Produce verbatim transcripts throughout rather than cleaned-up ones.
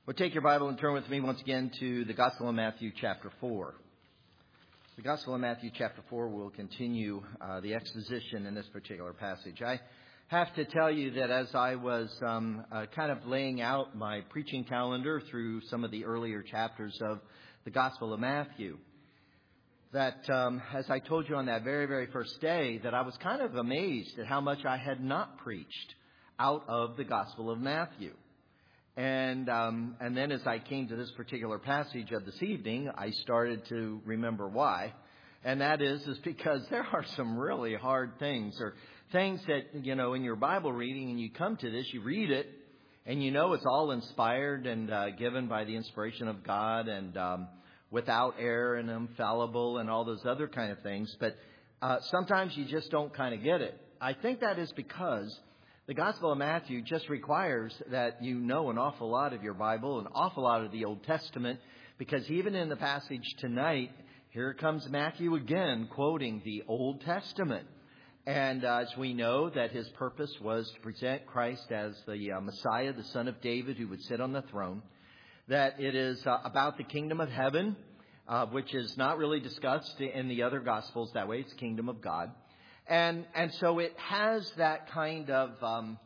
Well, take your Bible and turn with me once again to the Gospel of Matthew chapter four. The Gospel of Matthew chapter four will continue uh, the exposition in this particular passage. I have to tell you that as I was um, uh, kind of laying out my preaching calendar through some of the earlier chapters of the Gospel of Matthew, that um, as I told you on that very, very first day, that I was kind of amazed at how much I had not preached out of the Gospel of Matthew. And um, and then as I came to this particular passage of this evening, I started to remember why. And that is, is because there are some really hard things, or things that, you know, in your Bible reading, and you come to this, you read it, and you know it's all inspired and uh, given by the inspiration of God and um, without error and infallible and all those other kind of things. But uh, sometimes you just don't kind of get it. I think that is because the Gospel of Matthew just requires that you know an awful lot of your Bible, an awful lot of the Old Testament, because even in the passage tonight, here comes Matthew again quoting the Old Testament. And uh, as we know that his purpose was to present Christ as the uh, Messiah, the Son of David, who would sit on the throne, that it is uh, about the kingdom of heaven, uh, which is not really discussed in the other Gospels that way. It's the kingdom of God. And and so it has that kind of um,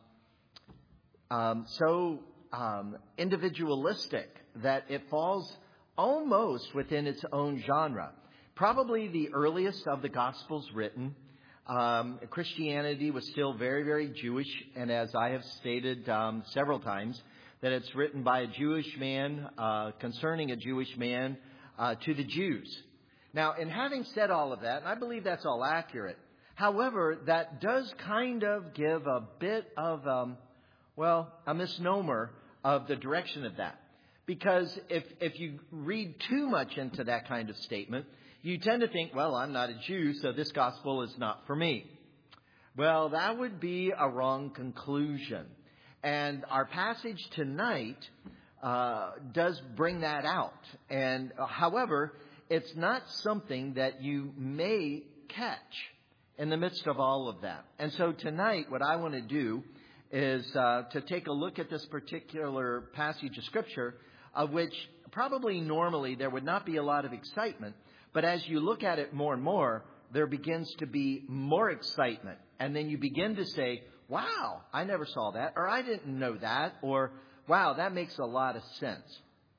um, so um, individualistic that it falls almost within its own genre. Probably the earliest of the Gospels written. Um, Christianity was still very, very Jewish. And as I have stated um, several times, that it's written by a Jewish man uh, concerning a Jewish man uh, to the Jews. Now, in having said all of that, and I believe that's all accurate, however, that does kind of give a bit of, um, well, a misnomer of the direction of that. Because if if you read too much into that kind of statement, you tend to think, well, I'm not a Jew, so this gospel is not for me. Well, that would be a wrong conclusion. And our passage tonight uh, does bring that out. And uh, however, it's not something that you may catch in the midst of all of that. And so tonight, what I want to do is uh, to take a look at this particular passage of Scripture, of which probably normally there would not be a lot of excitement. But as you look at it more and more, there begins to be more excitement. And then you begin to say, wow, I never saw that, or I didn't know that, or wow, that makes a lot of sense.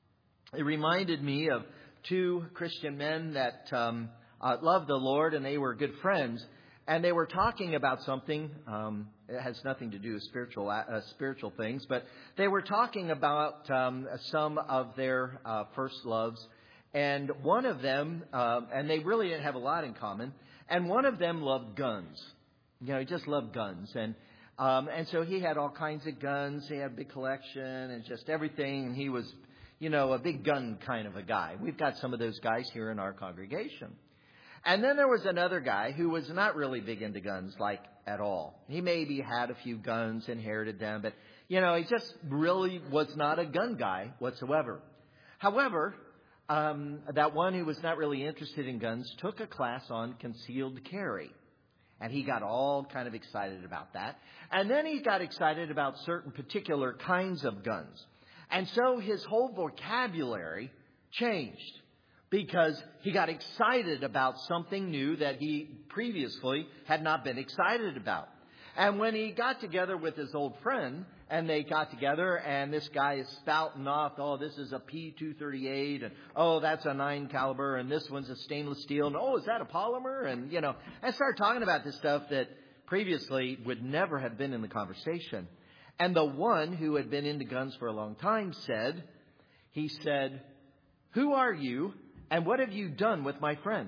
It reminded me of two Christian men that um, uh, loved the Lord, and they were good friends. And they were talking about something, um, it has nothing to do with spiritual uh, spiritual things, but they were talking about um, some of their uh, first loves. And one of them, uh, and they really didn't have a lot in common, and one of them loved guns. You know, he just loved guns. And um, and so he had all kinds of guns. He had a big collection and just everything. And he was, you know, a big gun kind of a guy. We've got some of those guys here in our congregation. And then there was another guy who was not really big into guns, like at all. He maybe had a few guns, inherited them, but, you know, he just really was not a gun guy whatsoever. However, um, that one who was not really interested in guns took a class on concealed carry. And he got all kind of excited about that. And then he got excited about certain particular kinds of guns. And so his whole vocabulary changed, because he got excited about something new that he previously had not been excited about. And when he got together with his old friend, and they got together, and this guy is spouting off, oh, this is a P two thirty-eight, and oh, that's a nine caliber, and this one's a stainless steel, and oh, is that a polymer? And, you know, and started talking about this stuff that previously would never have been in the conversation. And the one who had been into guns for a long time said, he said, "Who are you? And what have you done with my friend?"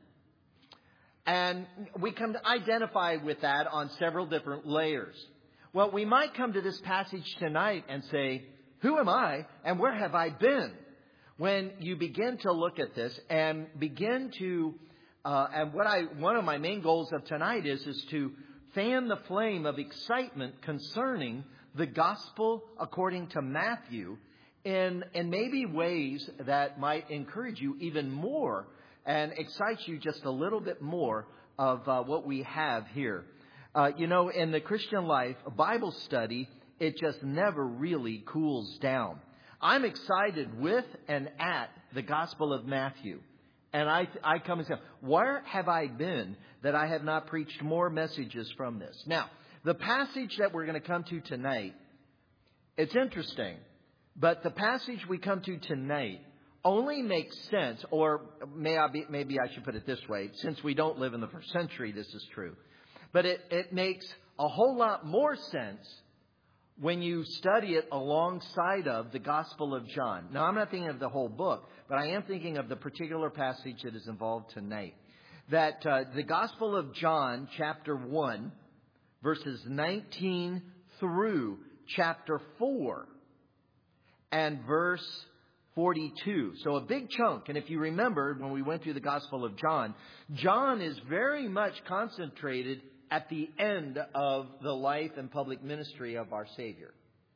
And we come to identify with that on several different layers. Well, we might come to this passage tonight and say, who am I and where have I been? When you begin to look at this and begin to, uh, and what I, one of my main goals of tonight is, is to fan the flame of excitement concerning the gospel according to Matthew, in, in maybe ways that might encourage you even more and excite you just a little bit more of uh, what we have here. Uh, you know, in the Christian life, a Bible study, it just never really cools down. I'm excited with and at the Gospel of Matthew. And I, I come and say, where have I been that I have not preached more messages from this? Now, the passage that we're going to come to tonight, it's interesting, but the passage we come to tonight only makes sense, or may I be, maybe I should put it this way, since we don't live in the first century, this is true. But it, it makes a whole lot more sense when you study it alongside of the Gospel of John. Now, I'm not thinking of the whole book, but I am thinking of the particular passage that is involved tonight. That uh, the Gospel of John, chapter one, verses nineteen through chapter four, and verse forty-two. So a big chunk. And if you remember, when we went through the Gospel of John, John is very much concentrated at the end of the life and public ministry of our Savior.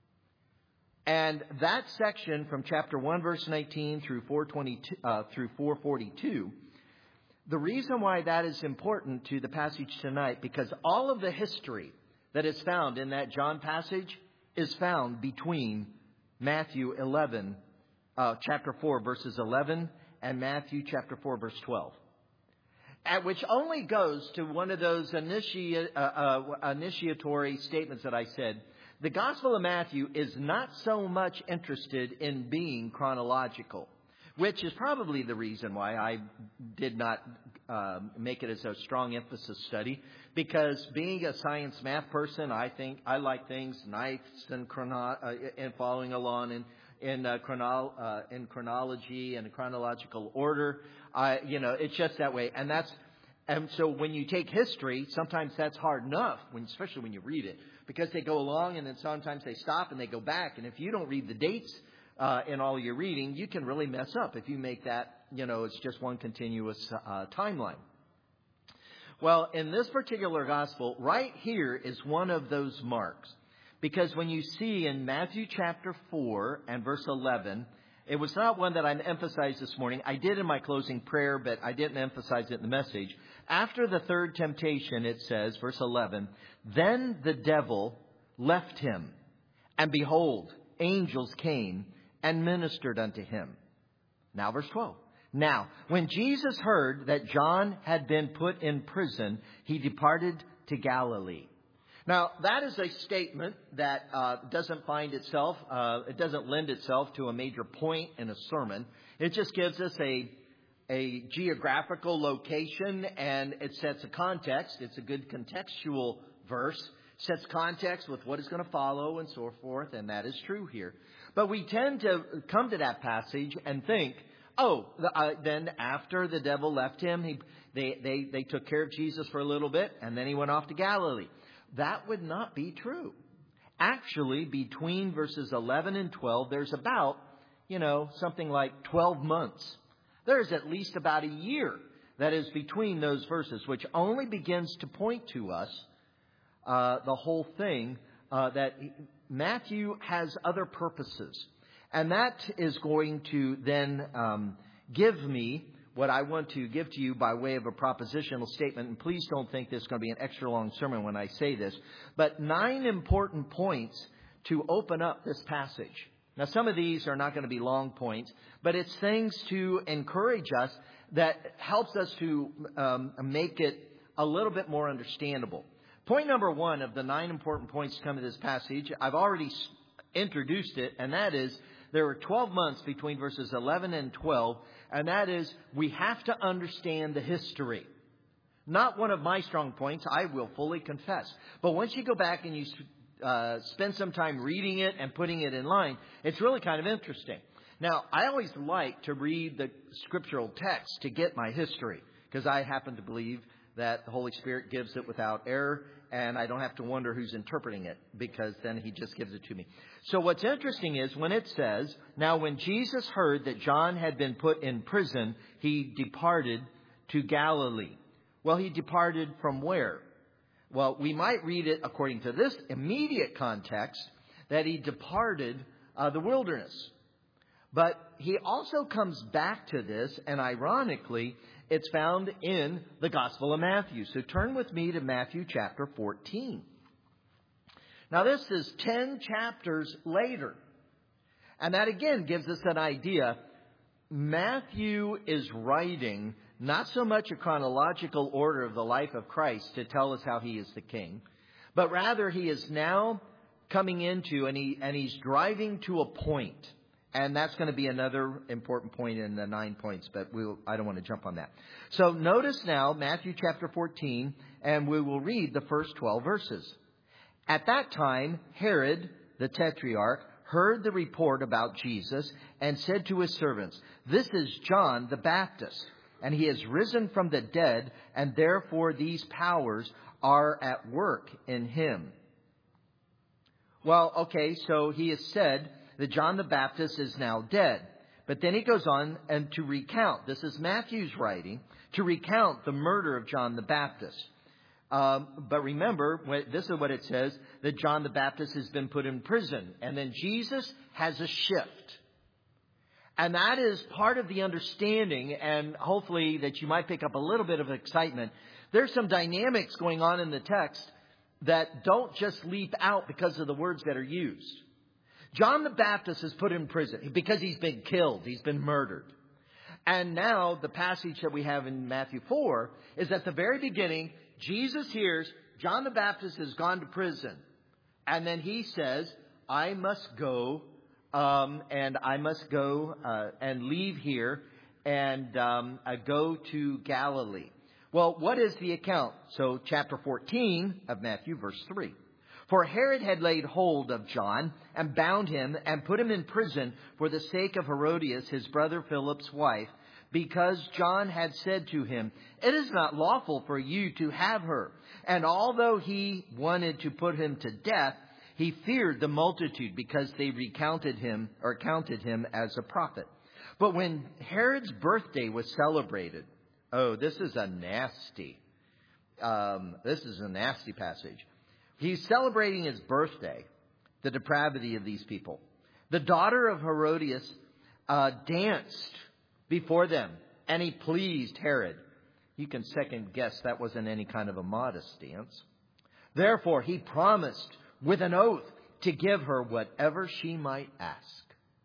And that section from chapter one, verse nineteen through four twenty-two, uh, through four forty-two, the reason why that is important to the passage tonight, because all of the history that is found in that John passage is found between Matthew eleven, uh, chapter four, verses eleven, and Matthew chapter four, verse twelve. At which only goes to one of those initi- uh, uh, initiatory statements that I said. The Gospel of Matthew is not so much interested in being chronological, which is probably the reason why I did not uh, make it as a strong emphasis study. Because being a science math person, I think I like things nice and, chrono- uh, and following along in in, uh, chrono- uh, in chronology and chronological order. Uh, you know, it's just that way. And that's and so when you take history, sometimes that's hard enough, when, especially when you read it, because they go along and then sometimes they stop and they go back. And if you don't read the dates uh, in all your reading, you can really mess up if you make that, you know, it's just one continuous uh, timeline. Well, in this particular gospel, right here is one of those marks. Because when you see in Matthew chapter four and verse eleven, it was not one that I emphasized this morning. I did in my closing prayer, but I didn't emphasize it in the message. After the third temptation, it says, verse eleven, then the devil left him, and behold, angels came and ministered unto him. Now verse twelve. Now, when Jesus heard that John had been put in prison, he departed to Galilee. Now, that is a statement that uh, doesn't find itself, uh, it doesn't lend itself to a major point in a sermon. It just gives us a, a geographical location, and it sets a context. It's a good contextual verse. Sets context with what is going to follow and so forth, and that is true here. But we tend to come to that passage and think, oh, uh, then after the devil left him, he, they, they, they took care of Jesus for a little bit, and then he went off to Galilee. That would not be true. Actually, between verses eleven and twelve, there's about, you know, something like twelve months. There's at least about a year that is between those verses, which only begins to point to us uh, the whole thing uh, that Matthew has other purposes. And that is going to then um, give me what I want to give to you by way of a propositional statement. And please don't think this is going to be an extra long sermon when I say this. But nine important points to open up this passage. Now, some of these are not going to be long points, but it's things to encourage us that helps us to um, make it a little bit more understandable. Point number one of the nine important points to come to this passage, I've already introduced it, and that is there are twelve months between verses eleven and twelve, and that is we have to understand the history. Not one of my strong points, I will fully confess. But once you go back and you uh, spend some time reading it and putting it in line, it's really kind of interesting. Now, I always like to read the scriptural text to get my history, because I happen to believe that the Holy Spirit gives it without error, and I don't have to wonder who's interpreting it, because then he just gives it to me. So what's interesting is when it says, now when Jesus heard that John had been put in prison, he departed to Galilee. Well, he departed from where? Well, we might read it according to this immediate context, that he departed uh, the wilderness. But he also comes back to this, and ironically, it's found in the Gospel of Matthew. So turn with me to Matthew chapter fourteen. Now, this is ten chapters later. And that again gives us an idea. Matthew is writing not so much a chronological order of the life of Christ to tell us how he is the king, but rather he is now coming into and he and he's driving to a point. And that's going to be another important point in the nine points, but we'll, I don't want to jump on that. So notice now Matthew chapter fourteen, and we will read the first twelve verses. At that time, Herod, the tetrarch, heard the report about Jesus and said to his servants, "This is John the Baptist, and he has risen from the dead, and therefore these powers are at work in him." Well, okay, so he has said that John the Baptist is now dead. But then he goes on and to recount, this is Matthew's writing, to recount the murder of John the Baptist. Um, but remember, this is what it says, that John the Baptist has been put in prison. And then Jesus has a shift. And that is part of the understanding, and hopefully that you might pick up a little bit of excitement. There's some dynamics going on in the text that don't just leap out because of the words that are used. John the Baptist is put in prison because he's been killed. He's been murdered. And now the passage that we have in Matthew four is at the very beginning, Jesus hears John the Baptist has gone to prison. And then he says, I must go um, and I must go uh, and leave here and um, uh, go to Galilee. Well, what is the account? So chapter fourteen of Matthew, verse three. For Herod had laid hold of John and bound him and put him in prison for the sake of Herodias, his brother Philip's wife, because John had said to him, "It is not lawful for you to have her." And although he wanted to put him to death, he feared the multitude because they recounted him or counted him as a prophet. But when Herod's birthday was celebrated, oh, this is a nasty, um, this is a nasty passage. He's celebrating his birthday, the depravity of these people. The daughter of Herodias uh, danced before them, and he pleased Herod. You can second guess that wasn't any kind of a modest dance. Therefore, he promised with an oath to give her whatever she might ask.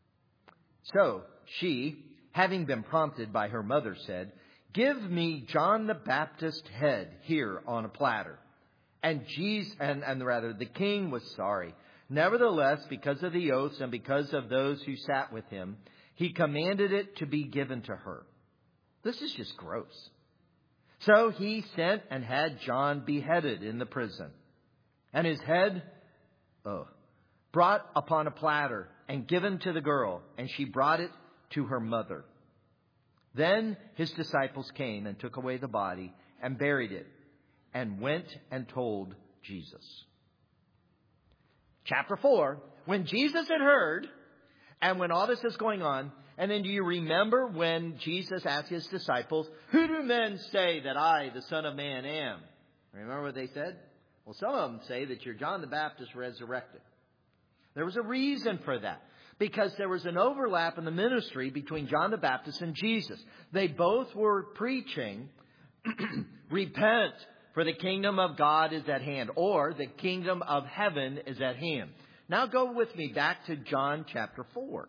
So she, having been prompted by her mother, said, "Give me John the Baptist's head here on a platter." And Jesus, and, and rather, the king was sorry. Nevertheless, because of the oaths and because of those who sat with him, he commanded it to be given to her. This is just gross. So he sent and had John beheaded in the prison. And his head, oh, brought upon a platter and given to the girl. And she brought it to her mother. Then his disciples came and took away the body and buried it, and went and told Jesus. Chapter four, when Jesus had heard, and when all this is going on, and then do you remember when Jesus asked his disciples, "Who do men say that I, the Son of Man, am?" Remember what they said? Well, some of them say that you're John the Baptist resurrected. There was a reason for that. Because there was an overlap in the ministry between John the Baptist and Jesus. They both were preaching, repent, for the kingdom of God is at hand, or the kingdom of heaven is at hand. Now go with me back to John chapter four.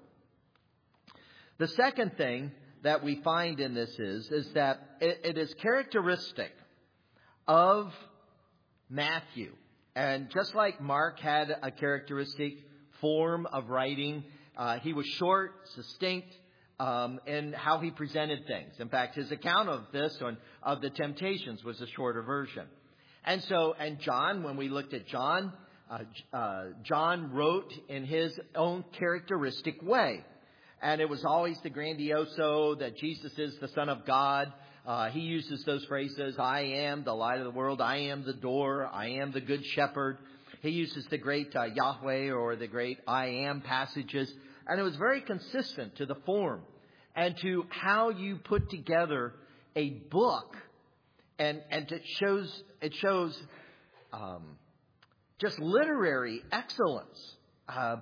The second thing that we find in this is, is that it, it is characteristic of Matthew. And just like Mark had a characteristic form of writing, uh, he was short, succinct, Um, and how he presented things. In fact, his account of this, on, of the temptations, was a shorter version. And so, and John, when we looked at John, uh, uh, John wrote in his own characteristic way. And it was always the grandioso that Jesus is the Son of God. Uh, he uses those phrases, "I am the light of the world. I am the door. I am the good shepherd." He uses the great uh, Yahweh or the great I am passages. And it was very consistent to the form and to how you put together a book. And, and it shows, it shows um, just literary excellence. Uh,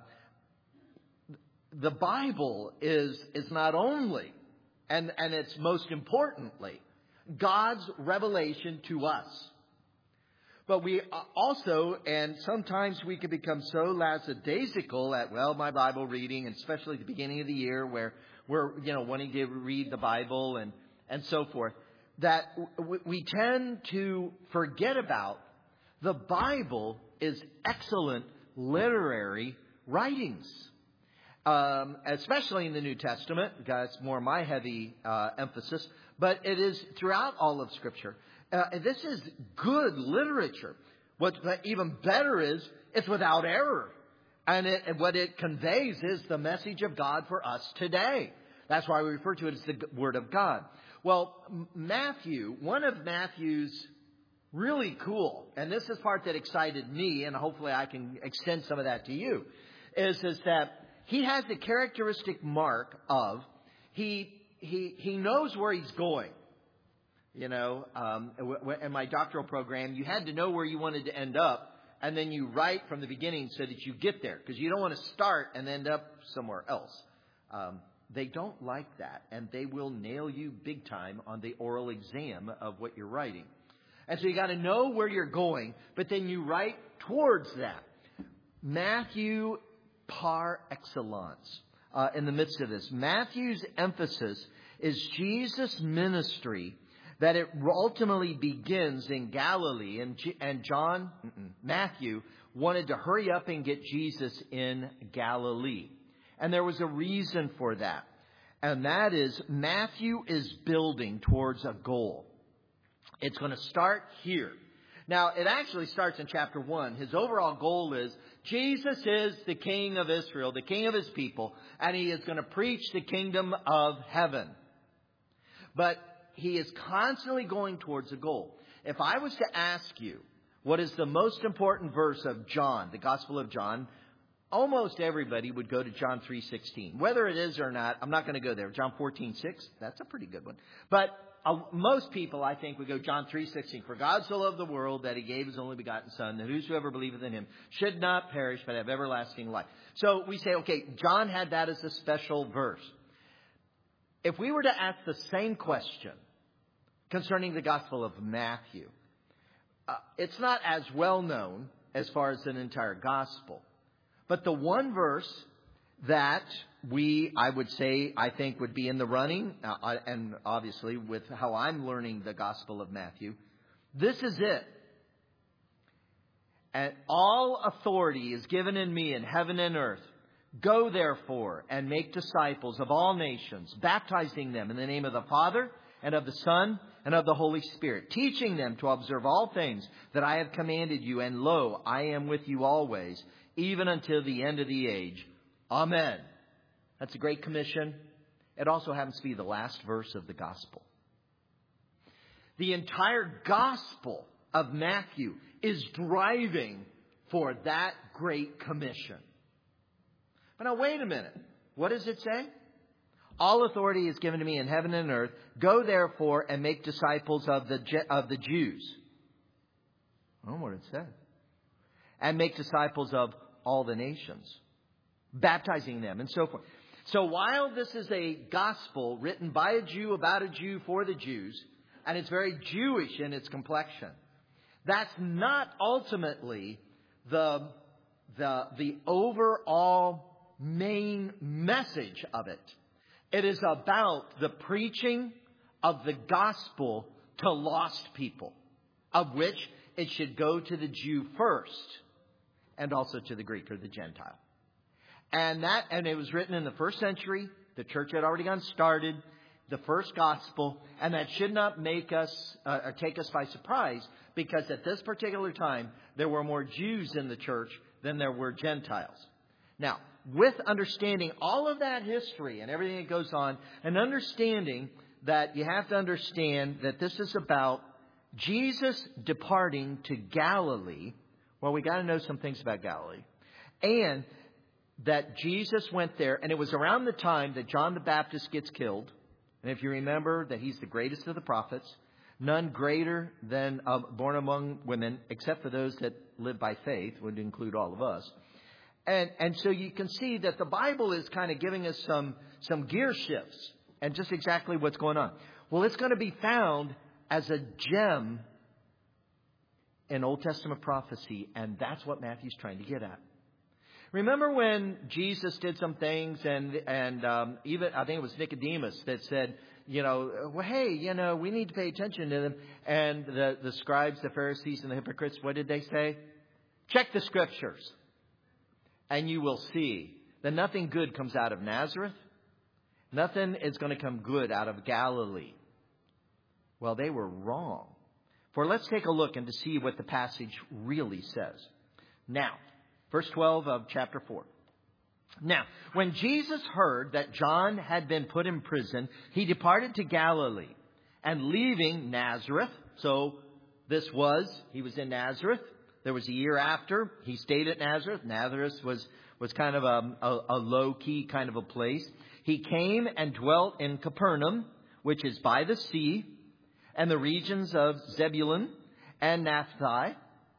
the Bible is, is not only, and, and it's most importantly, God's revelation to us. But we also, and sometimes we can become so lackadaisical at, well, my Bible reading, and especially at the beginning of the year where we're, you know, wanting to read the Bible and, and so forth, that w- we tend to forget about the Bible is excellent literary writings. Um, especially in the New Testament, that's more my heavy uh, emphasis, but it is throughout all of Scripture. Uh, this is good literature. What's even better is it's without error. And, it, and what it conveys is the message of God for us today. That's why we refer to it as the Word of God. Well, Matthew, one of Matthew's really cool, and this is part that excited me, and hopefully I can extend some of that to you, is, is that he has the characteristic mark of he he he knows where he's going. You know, um, in my doctoral program, you had to know where you wanted to end up, and then you write from the beginning so that you get there, because you don't want to start and end up somewhere else. Um, they don't like that, and they will nail you big time on the oral exam of what you're writing. And so you got to know where you're going, but then you write towards that. Matthew par excellence uh, in the midst of this. Matthew's emphasis is Jesus' ministry, that it ultimately begins in Galilee. And, G- and John, Matthew, wanted to hurry up and get Jesus in Galilee. And there was a reason for that. And that is Matthew is building towards a goal. It's going to start here. Now, it actually starts in chapter one. His overall goal is Jesus is the King of Israel, the King of His people, and He is going to preach the kingdom of heaven. But He is constantly going towards a goal. If I was to ask you what is the most important verse of John, the Gospel of John, almost everybody would go to John three sixteen. Whether it is or not, I'm not going to go there. John fourteen six, that's a pretty good one. But uh, most people, I think, would go John three sixteen. For God so loved the world that He gave His only begotten Son, that whosoever believeth in Him should not perish but have everlasting life. So we say, okay, John had that as a special verse. If we were to ask the same question concerning the Gospel of Matthew, uh, it's not as well known as far as an entire Gospel. But the one verse that we, I would say, I think would be in the running, uh, and obviously with how I'm learning the Gospel of Matthew, this is it. And all authority is given in me in heaven and earth. Go therefore and make disciples of all nations, baptizing them in the name of the Father and of the Son and of the Holy Spirit, teaching them to observe all things that I have commanded you. And lo, I am with you always, even until the end of the age. Amen. That's a great commission. It also happens to be the last verse of the gospel. The entire gospel of Matthew is driving for that great commission. But now wait a minute. What does it say? All authority is given to me in heaven and earth. Go therefore and make disciples of the of the Jews. I don't know what it says. And make disciples of all the nations, baptizing them and so forth. So while this is a gospel written by a Jew about a Jew for the Jews, and it's very Jewish in its complexion, that's not ultimately the the the overall main message of it. It is about the preaching of the gospel to lost people, of which it should go to the Jew first, and also to the Greek or the Gentile. And that, and it was written in the first century. The church had already gotten started, the first gospel, and that should not make us uh, or take us by surprise, because at this particular time there were more Jews in the church than there were Gentiles. Now, with understanding all of that history and everything that goes on, and understanding that you have to understand that this is about Jesus departing to Galilee. Well, we got to know some things about Galilee. And that Jesus went there, and it was around the time that John the Baptist gets killed. And if you remember that he's the greatest of the prophets, none greater than uh, born among women, except for those that live by faith, would include all of us. And and so you can see that the Bible is kind of giving us some, some gear shifts and just exactly what's going on. Well, it's going to be found as a gem in Old Testament prophecy, and that's what Matthew's trying to get at. Remember when Jesus did some things, and and um, even I think it was Nicodemus that said, you know, well, hey, you know, we need to pay attention to them. And the, the scribes, the Pharisees, and the hypocrites, what did they say? Check the scriptures, and you will see that nothing good comes out of Nazareth. Nothing is going to come good out of Galilee. Well, they were wrong. For let's take a look and to see what the passage really says. Now, verse twelve of chapter four. Now, when Jesus heard that John had been put in prison, he departed to Galilee, and leaving Nazareth, so this was, he was in Nazareth. There was a year after, he stayed at Nazareth. Nazareth was, was kind of a, a, a low-key kind of a place. He came and dwelt in Capernaum, which is by the sea, and the regions of Zebulun and Naphtali,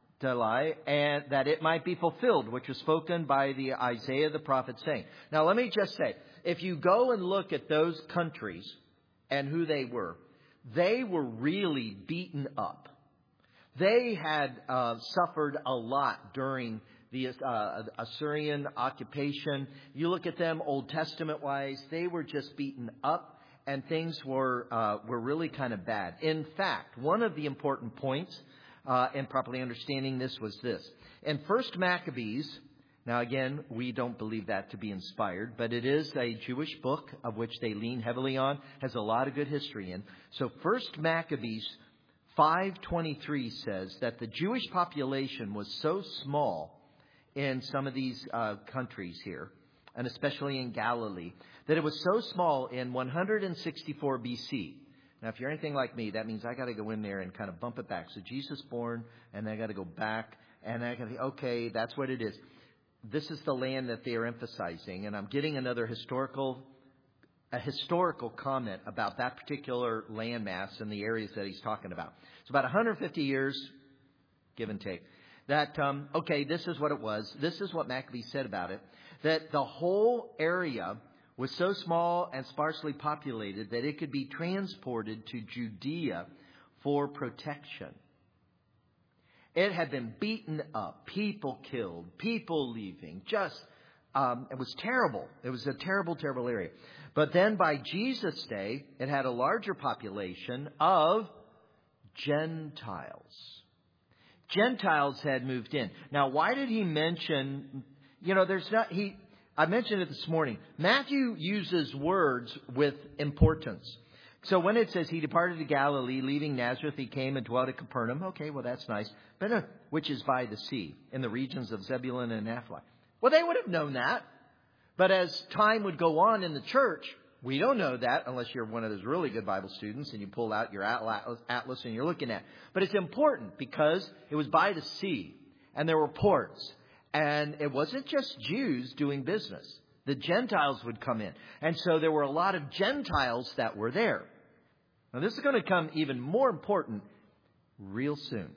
and that it might be fulfilled, which was spoken by the Isaiah the prophet, saying. Now, let me just say, if you go and look at those countries and who they were, they were really beaten up. They had uh, suffered a lot during the uh, Assyrian occupation. You look at them Old Testament wise, they were just beaten up, and things were uh, were really kind of bad. In fact, one of the important points uh, in properly understanding this was this. In First Maccabees, now again, we don't believe that to be inspired, but it is a Jewish book of which they lean heavily on, has a lot of good history in. So First Maccabees five twenty-three says that the Jewish population was so small in some of these uh, countries here, and especially in Galilee, that it was so small in one hundred sixty-four B C. Now, if you're anything like me, that means I got to go in there and kind of bump it back. So Jesus born, and I got to go back, and I got to, okay, that's what it is. This is the land that they are emphasizing, and I'm getting another historical a historical comment about that particular landmass and the areas that he's talking about. It's about one hundred fifty years, give and take. That, um, okay, this is what it was. This is what Maccabees said about it. That the whole area was so small and sparsely populated that it could be transported to Judea for protection. It had been beaten up, people killed, people leaving. Just, um, it was terrible. It was a terrible, terrible area. But then by Jesus' day, it had a larger population of Gentiles. Gentiles had moved in. Now, why did he mention, you know, there's not, he, I mentioned it this morning. Matthew uses words with importance. So when it says he departed to Galilee, leaving Nazareth, he came and dwelt at Capernaum. Okay, well, that's nice. But uh, which is by the sea, in the regions of Zebulun and Naphtali. Well, they would have known that. But as time would go on in the church, we don't know that unless you're one of those really good Bible students and you pull out your atlas and you're looking at it. But it's important because it was by the sea and there were ports. And it wasn't just Jews doing business. The Gentiles would come in. And so there were a lot of Gentiles that were there. Now, this is going to come even more important real soon.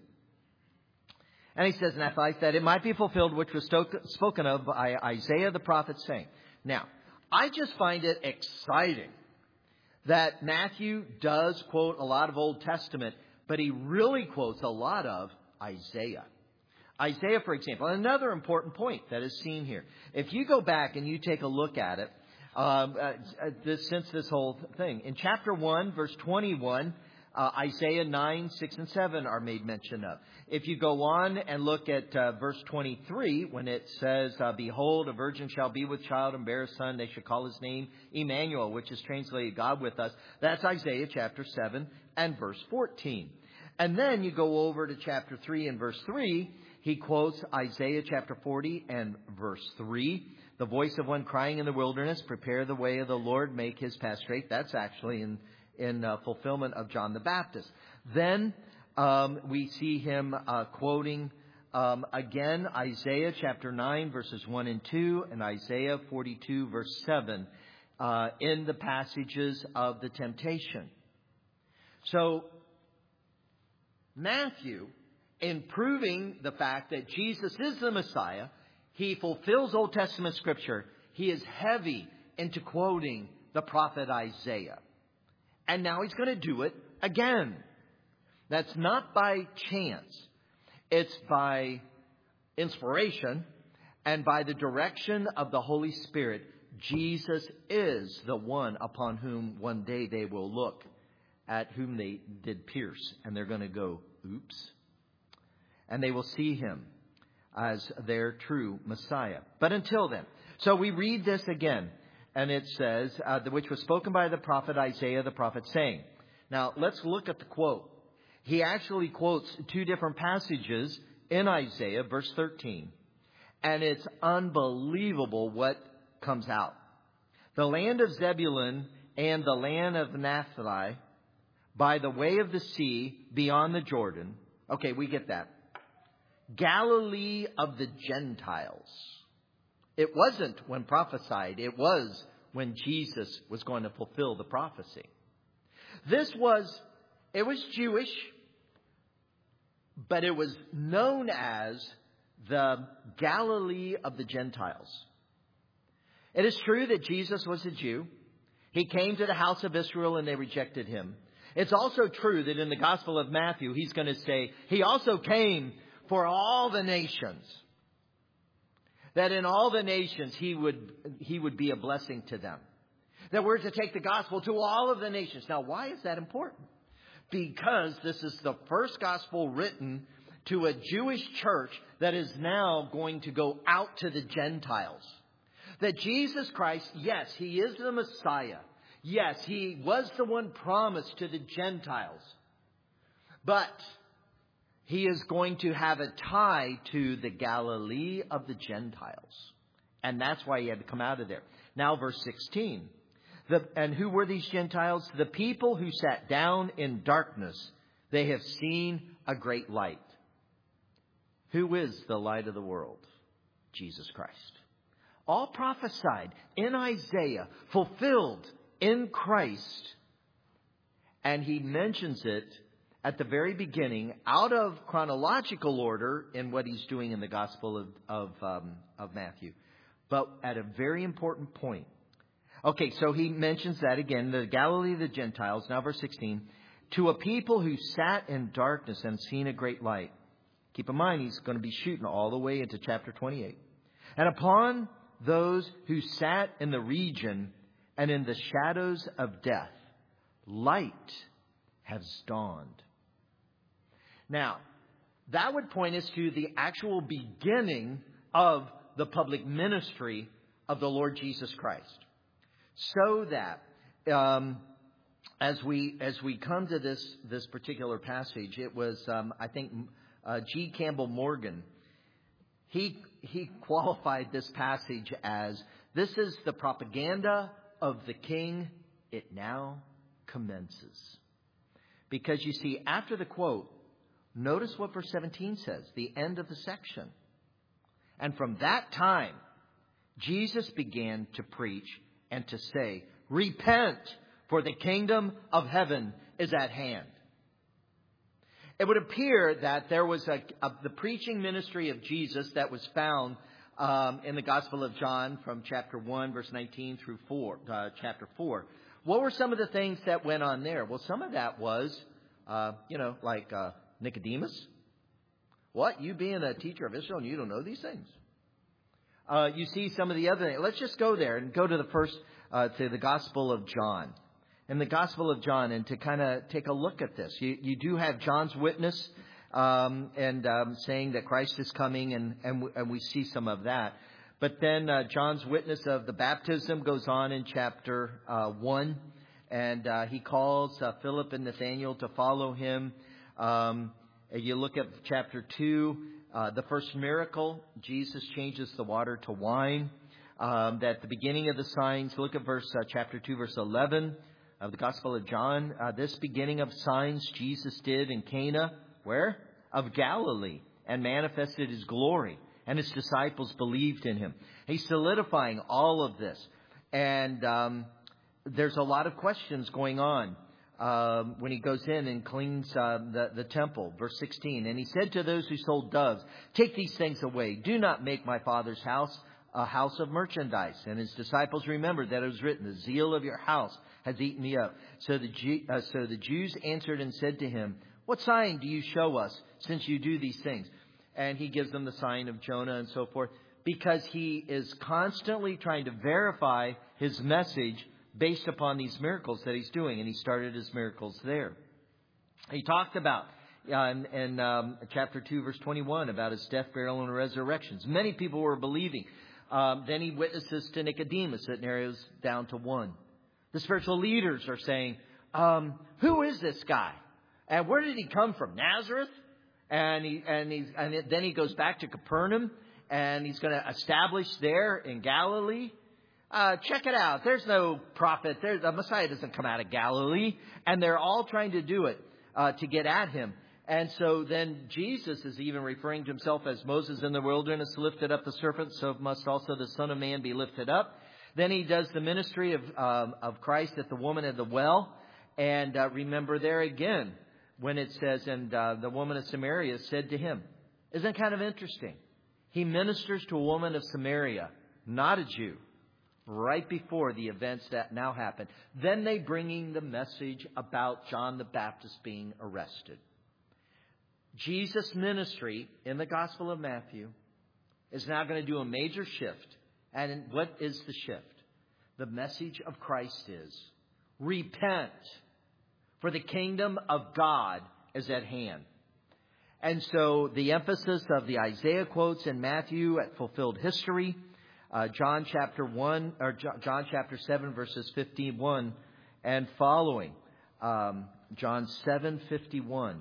And he says in that life that it might be fulfilled, which was spoken of by Isaiah the prophet, saying. Now, I just find it exciting that Matthew does quote a lot of Old Testament, but he really quotes a lot of Isaiah. Isaiah, for example, another important point that is seen here. If you go back and you take a look at it, um, uh, this, since this whole thing, in chapter one, verse twenty-one, uh, Isaiah nine, six, and seven are made mention of. If you go on and look at uh, verse twenty-three, when it says, uh, Behold, a virgin shall be with child and bear a son, they shall call his name Emmanuel, which is translated God with us. That's Isaiah chapter seven and verse fourteen. And then you go over to chapter three and verse three. He quotes Isaiah chapter forty and verse three. The voice of one crying in the wilderness, prepare the way of the Lord, make his path straight. That's actually in, in uh, fulfillment of John the Baptist. Then um, we see him uh, quoting um, again Isaiah chapter nine verses one and two and Isaiah forty-two verse seven uh, in the passages of the temptation. So Matthew, in proving the fact that Jesus is the Messiah, he fulfills Old Testament scripture. He is heavy into quoting the prophet Isaiah. And now he's going to do it again. That's not by chance. It's by inspiration and by the direction of the Holy Spirit. Jesus is the one upon whom one day they will look, at whom they did pierce. And they're going to go, oops. And they will see him as their true Messiah. But until then. So we read this again. And it says, uh, which was spoken by the prophet Isaiah the prophet, saying. Now, let's look at the quote. He actually quotes two different passages in Isaiah, verse thirteen. And it's unbelievable what comes out. The land of Zebulun and the land of Naphtali, by the way of the sea, beyond the Jordan. Okay, we get that. Galilee of the Gentiles. It wasn't when prophesied. It was when Jesus was going to fulfill the prophecy. This was, it was Jewish, but it was known as the Galilee of the Gentiles. It is true that Jesus was a Jew. He came to the house of Israel and they rejected him. It's also true that in the Gospel of Matthew, he's going to say he also came for all the nations. That in all the nations, he would, he would be a blessing to them. That we're to take the gospel to all of the nations. Now, why is that important? Because this is the first gospel written to a Jewish church that is now going to go out to the Gentiles. That Jesus Christ, yes, he is the Messiah. Yes, he was the one promised to the Gentiles. But he is going to have a tie to the Galilee of the Gentiles. And that's why he had to come out of there. Now, verse sixteen. The, and who were these Gentiles? The people who sat down in darkness. They have seen a great light. Who is the light of the world? Jesus Christ. All prophesied in Isaiah, fulfilled in Christ. And he mentions it at the very beginning, out of chronological order in what he's doing in the Gospel of, of, um, of Matthew. But at a very important point. Okay, so he mentions that again, the Galilee of the Gentiles, now verse sixteen. To a people who sat in darkness and seen a great light. Keep in mind, he's going to be shooting all the way into chapter twenty-eight. And upon those who sat in the region and in the shadows of death, light has dawned. Now, that would point us to the actual beginning of the public ministry of the Lord Jesus Christ. So that um, as we as we come to this this particular passage, it was um, I think uh, G. Campbell Morgan. He he qualified this passage as, this is the propaganda of the King. It now commences. Because you see, after the quote, notice what verse seventeen says, the end of the section. And from that time, Jesus began to preach and to say, repent, for the kingdom of heaven is at hand. It would appear that there was a, a the preaching ministry of Jesus that was found um, in the Gospel of John from chapter one, verse nineteen through four, uh, chapter four. What were some of the things that went on there? Well, some of that was, uh, you know, like uh, Nicodemus. What? You being a teacher of Israel and you don't know these things? Uh, you see some of the other things. Let's just go there and go to the first, uh, to the Gospel of John. In the Gospel of John, and to kind of take a look at this. You, you do have John's witness um, and um, saying that Christ is coming, and, and, and we see some of that. But then uh, John's witness of the baptism goes on in chapter uh, one, and uh, he calls uh, Philip and Nathanael to follow him. Um, and you look at chapter two, uh, the first miracle, Jesus changes the water to wine. Um, at the beginning of the signs, look at verse uh, chapter two, verse eleven. Of the Gospel of John, uh, this beginning of signs Jesus did in Cana, where? Of Galilee, and manifested his glory, and his disciples believed in him. He's solidifying all of this. And um, there's a lot of questions going on um, when he goes in and cleans uh, the, the temple. Verse sixteen, and he said to those who sold doves, take these things away. Do not make my Father's house a house of merchandise. And his disciples remembered that it was written, the zeal of your house has eaten me up. So the, Jew, uh, so the Jews answered and said to him, what sign do you show us since you do these things? and he gives them the sign of Jonah and so forth, because he is constantly trying to verify his message based upon these miracles that he's doing. And he started his miracles there. He talked about uh, in, in um, chapter two, verse twenty-one, about his death, burial, and resurrections. Many people were believing. Um, then he witnesses to Nicodemus. It narrows down to one. The spiritual leaders are saying, um, who is this guy? And where did he come from? Nazareth? And he and he and then he goes back to Capernaum, and he's going to establish there in Galilee. Uh, check it out. There's no prophet. There's, the Messiah doesn't come out of Galilee, and they're all trying to do it uh, to get at him. And so then Jesus is even referring to himself as Moses in the wilderness lifted up the serpent, so must also the Son of Man be lifted up. Then he does the ministry of um, of Christ at the woman at the well, and uh, remember there again, when it says, and uh, the woman of Samaria said to him. Isn't it kind of interesting? He ministers to a woman of Samaria, not a Jew, right before the events that now happen. Then they bringing the message about John the Baptist being arrested. Jesus' ministry in the Gospel of Matthew is now going to do a major shift. And what is the shift? The message of Christ is, repent, for the kingdom of God is at hand. And so the emphasis of the Isaiah quotes in Matthew at fulfilled history, uh, John chapter one or John chapter seven verses fifty-one and following, um, John seven fifty-one.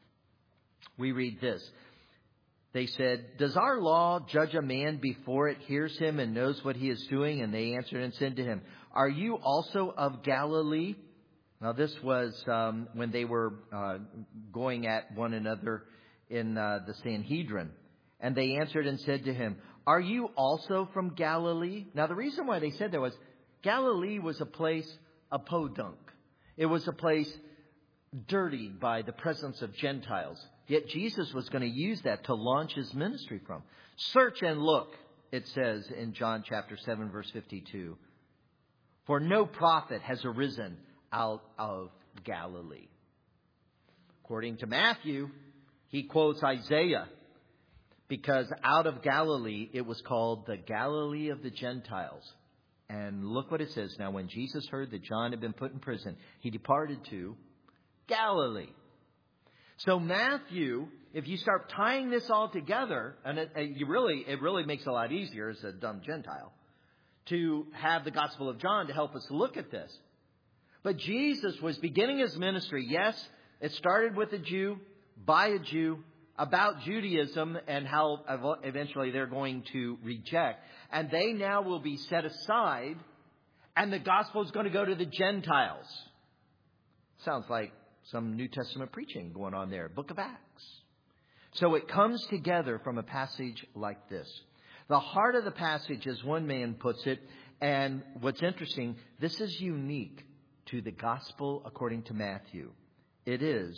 We read this. They said, does our law judge a man before it hears him and knows what he is doing? And they answered and said to him, are you also of Galilee? Now, this was um, when they were uh, going at one another in uh, the Sanhedrin. And they answered and said to him, are you also from Galilee? Now, the reason why they said that was Galilee was a place of podunk. It was a place dirtied by the presence of Gentiles. Yet Jesus was going to use that to launch his ministry from. Search and look, it says in John chapter seven, verse fifty-two. For no prophet has arisen out of Galilee. According to Matthew, he quotes Isaiah, because out of Galilee it was called the Galilee of the Gentiles. And look what it says. Now, when Jesus heard that John had been put in prison, he departed to Galilee. So Matthew, if you start tying this all together, and it, it you really it really makes it a lot easier as a dumb Gentile to have the Gospel of John to help us look at this. But Jesus was beginning his ministry. Yes, it started with a Jew, by a Jew, about Judaism and how eventually they're going to reject. And they now will be set aside, and the gospel is going to go to the Gentiles. Sounds like some New Testament preaching going on there, Book of Acts. So it comes together from a passage like this. The heart of the passage, as one man puts it, and what's interesting, this is unique to the gospel according to Matthew. It is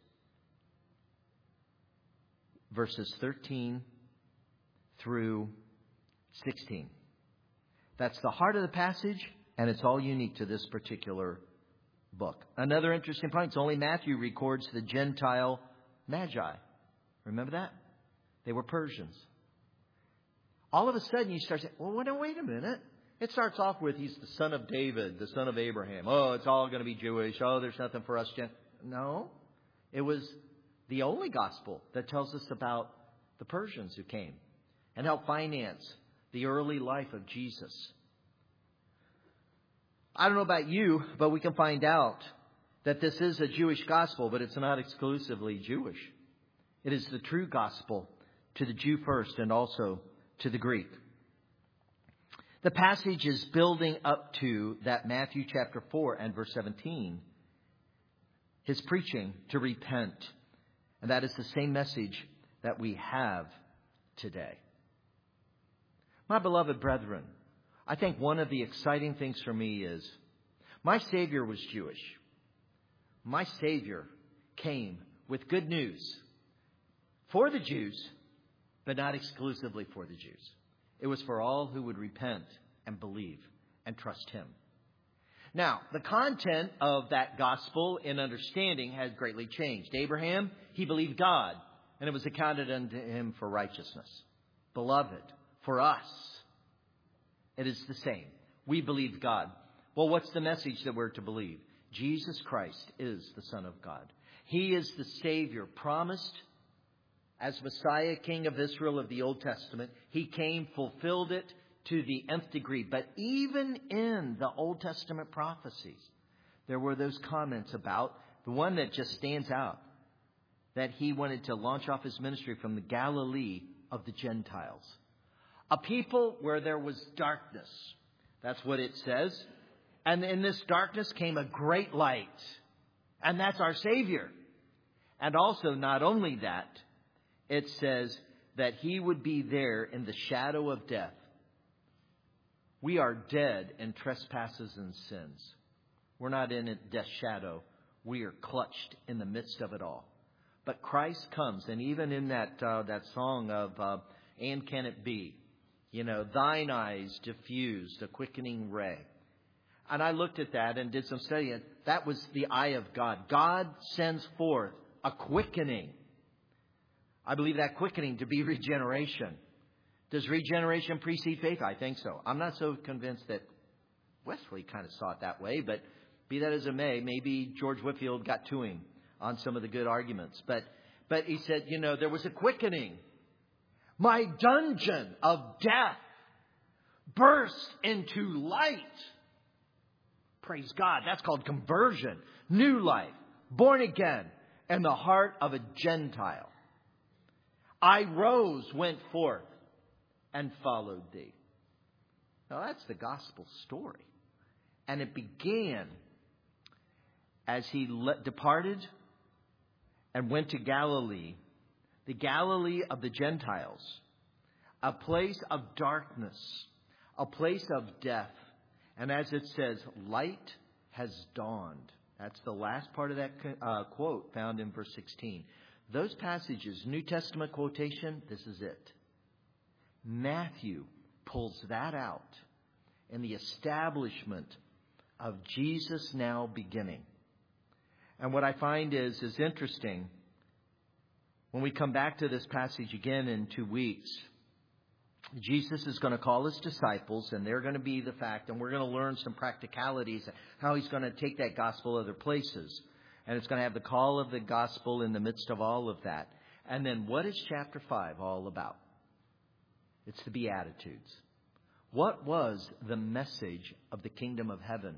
verses thirteen through sixteen. That's the heart of the passage, and it's all unique to this particular book. Another interesting point, it's only Matthew records the Gentile Magi. Remember that? They were Persians. All of a sudden you start saying, well, wait a minute. It starts off with he's the son of David, the son of Abraham. Oh, it's all going to be Jewish. Oh, there's nothing for us. Gent-. No, it was the only gospel that tells us about the Persians who came and helped finance the early life of Jesus. I don't know about you, but we can find out that this is a Jewish gospel, but it's not exclusively Jewish. It is the true gospel to the Jew first and also to the Greek. The passage is building up to that Matthew chapter four and verse seventeen. His preaching to repent. And that is the same message that we have today. My beloved brethren, I think one of the exciting things for me is my Savior was Jewish. My Savior came with good news for the Jews, but not exclusively for the Jews. It was for all who would repent and believe and trust him. Now, the content of that gospel in understanding has greatly changed. Abraham, he believed God. and it was accounted unto him for righteousness. Beloved, for us, it is the same. We believe God. Well, what's the message that we're to believe? Jesus Christ is the Son of God. He is the Savior promised as Messiah, King of Israel of the Old Testament. He came, fulfilled it to the nth degree. But even in the Old Testament prophecies, there were those comments about the one that just stands out, that he wanted to launch off his ministry from the Galilee of the Gentiles. A people where there was darkness. That's what it says. And in this darkness came a great light. And that's our Savior. And also, not only that, it says that he would be there in the shadow of death. We are dead in trespasses and sins. We're not in death's shadow. We are clutched in the midst of it all. But Christ comes, and even in that uh, that song of uh, "And Can It Be?" You know, thine eyes diffused a quickening ray. And I looked at that and did some study. And that was the eye of God. God sends forth a quickening. I believe that quickening to be regeneration. Does regeneration precede faith? I think so. I'm not so convinced that Wesley kind of saw it that way, but be that as it may, maybe George Whitefield got to him on some of the good arguments. But but he said, you know, there was a quickening. My dungeon of death burst into light. Praise God. That's called conversion. New life. Born again. In the heart of a Gentile. I rose, went forth, and followed thee. Now that's the gospel story. And it began as he le- departed and went to Galilee, the Galilee of the Gentiles, a place of darkness, a place of death. And as it says, light has dawned. That's the last part of that uh, quote found in verse sixteen. Those passages, New Testament quotation, this is it. Matthew pulls that out in the establishment of Jesus now beginning. And what I find is, is interesting, when we come back to this passage again in two weeks, Jesus is going to call his disciples, and they're going to be the fact, and we're going to learn some practicalities, how he's going to take that gospel other places. And it's going to have the call of the gospel in the midst of all of that. And then what is chapter five all about? It's the Beatitudes. What was the message of the kingdom of heaven?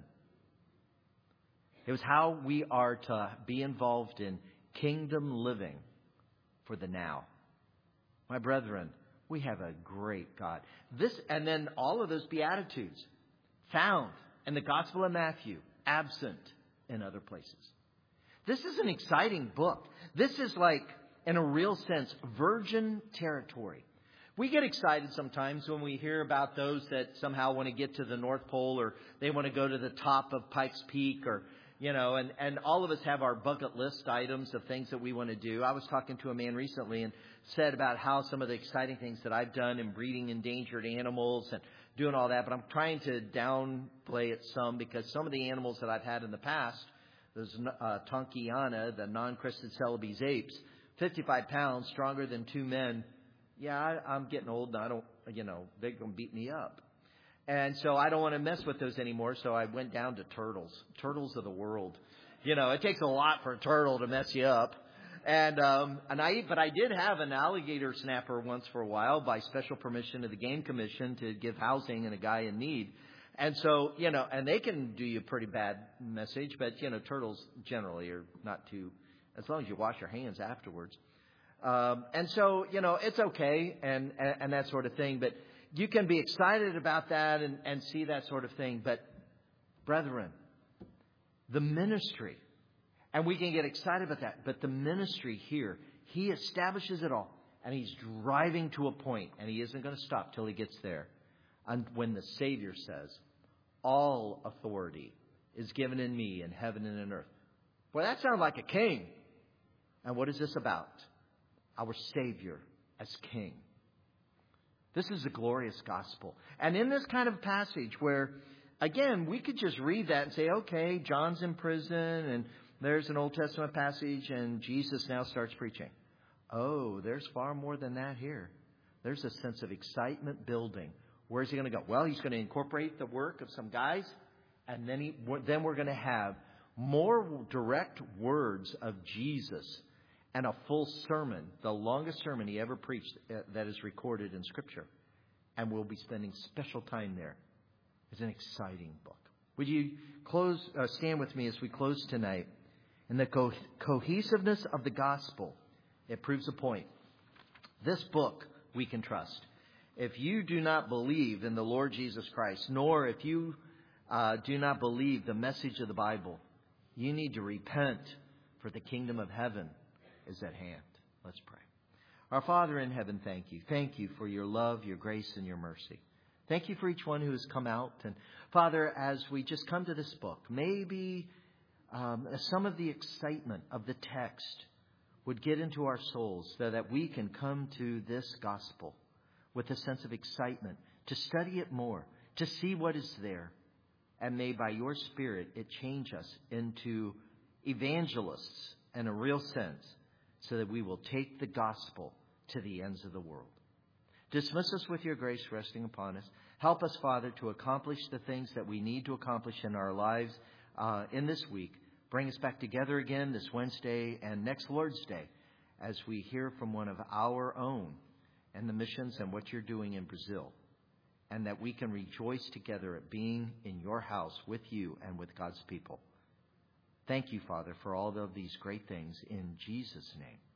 It was how we are to be involved in kingdom living for the now. My brethren, we have a great God. This, and then all of those Beatitudes found in the Gospel of Matthew, absent in other places. This is an exciting book. This is like, in a real sense, virgin territory. We get excited sometimes when we hear about those that somehow want to get to the North Pole, or they want to go to the top of Pikes Peak, or, you know, and, and all of us have our bucket list items of things that we want to do. I was talking to a man recently and said about how some of the exciting things that I've done in breeding endangered animals and doing all that, but I'm trying to downplay it some, because some of the animals that I've had in the past, those uh, Tonkiana, the non-crested Celebes apes, fifty-five pounds, stronger than two men. Yeah, I, I'm getting old, and I don't, you know, they're going to beat me up. And so I don't want to mess with those anymore, so I went down to turtles. Turtles of the world. You know, it takes a lot for a turtle to mess you up. And um, and I, but I did have an alligator snapper once for a while by special permission of the Game Commission to give housing and a guy in need. And so, you know, and they can do you a pretty bad message, but, you know, turtles generally are not too, as long as you wash your hands afterwards. Um, and so, you know, it's okay and, and, and that sort of thing. But you can be excited about that and, and see that sort of thing. But, brethren, the ministry, and we can get excited about that, but the ministry here, he establishes it all. And he's driving to a point, and he isn't going to stop till he gets there. And when the Savior says, all authority is given in me in heaven and in earth. Well, that sounds like a king. And what is this about? Our Savior as King. This is a glorious gospel. And in this kind of passage where, again, we could just read that and say, okay, John's in prison and there's an Old Testament passage and Jesus now starts preaching. Oh, there's far more than that here. There's a sense of excitement building. Where's he going to go? Well, he's going to incorporate the work of some guys, and then he, then we're going to have more direct words of Jesus and a full sermon, the longest sermon he ever preached that is recorded in Scripture. And we'll be spending special time there. It's an exciting book. Would you close, uh, stand with me as we close tonight? In the co- cohesiveness of the gospel, it proves a point. This book we can trust. If you do not believe in the Lord Jesus Christ, nor if you uh, do not believe the message of the Bible, you need to repent, for the kingdom of heaven is at hand. Let's pray. Our Father in heaven, thank you. Thank you for your love, your grace, and your mercy. Thank you for each one who has come out. And Father, as we just come to this book, maybe um, some of the excitement of the text would get into our souls so that we can come to this gospel with a sense of excitement, to study it more, to see what is there. And may by your Spirit it change us into evangelists in a real sense, so that we will take the gospel to the ends of the world. Dismiss us with your grace resting upon us. Help us, Father, to accomplish the things that we need to accomplish in our lives uh, in this week. Bring us back together again this Wednesday and next Lord's Day as we hear from one of our own and the missions and what you're doing in Brazil. And that we can rejoice together at being in your house with you and with God's people. Thank you, Father, for all of these great things in Jesus' name.